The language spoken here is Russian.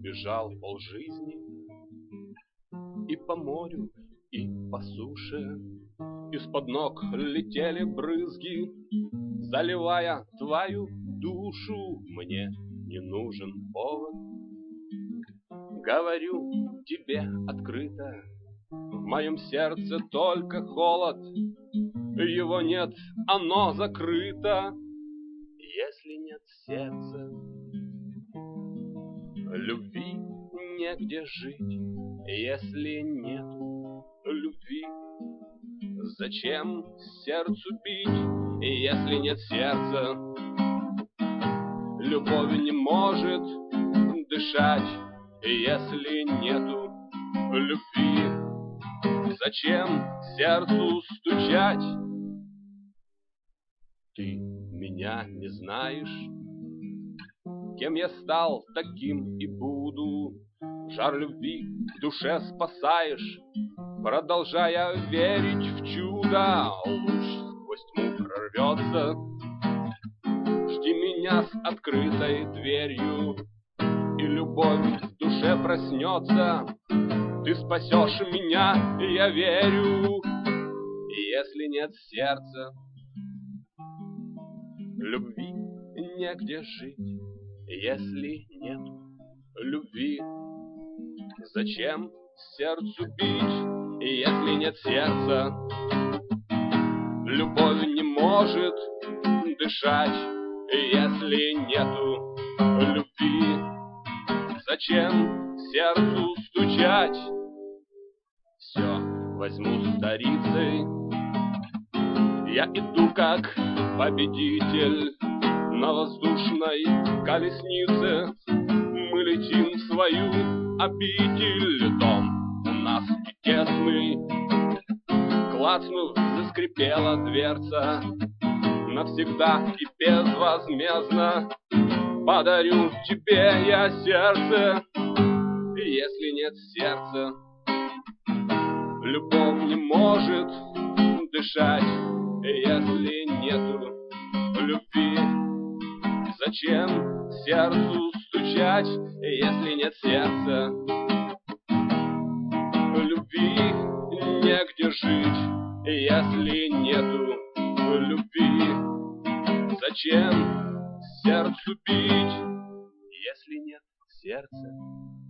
бежал полжизни. И по морю, и по суше из-под ног летели брызги, заливая твою душу. Мне не нужен повод, говорю тебе открыто, в моем сердце только холод, его нет, оно закрыто. Если нет сердца, любви негде жить. Если нет любви, зачем сердцу бить? Если нет сердца, любовь не может дышать. Если нету любви, зачем сердцу стучать? Ты меня не знаешь, кем я стал, таким и буду. Жар любви в душе спасаешь, продолжая верить в чудо. Луч сквозь тьму прорвется, жди меня с открытой дверью, и любовь в душе проснется. Ты спасешь меня, я верю. Если нет сердца, любви негде жить. Если нет любви, зачем сердцу бить? Если нет сердца, любовь не может дышать. Если нету любви, зачем сердцу стучать? Все возьму старицей, я иду как победитель на воздушной колеснице. Мы летим в свою обитель, дом у нас не тесный. Клацнув, заскрипела дверца, навсегда и безвозмездно подарю тебе я сердце. Если нет сердца, любовь не может дышать. Если нету любви, зачем сердцу стучать? Если нет сердца, любви негде жить. Если нету любви, зачем сердцу бить? Если нет сердца,